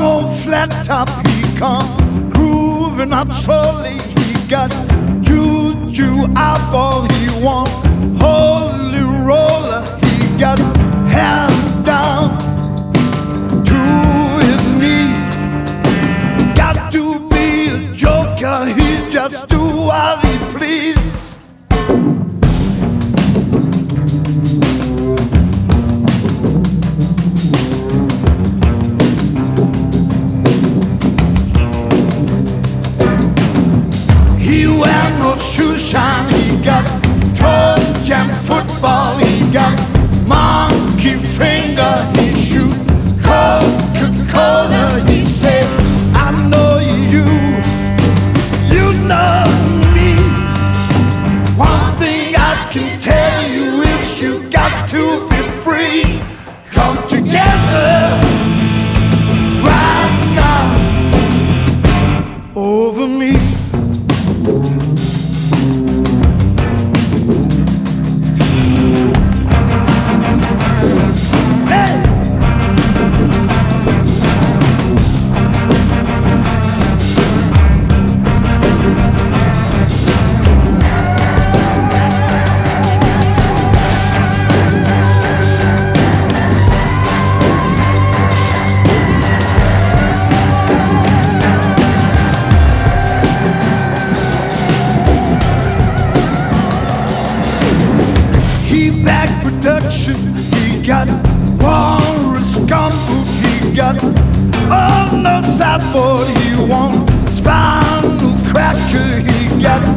on flat top he come, grooving up slowly. He got juju eyeball he want, holy roller. He got hands down to his knees. Got to be a joker, he just do what he please. He wear no shoe shine, he got toe jam football, he got monkey finger, he shoot Coca-Cola. He said, I know you, you know me. One thing I can tell you is you got to be free. Come together right now over me. Back production, he got walrus gumboot, he got all no sideboard, he want spinal cracker, he got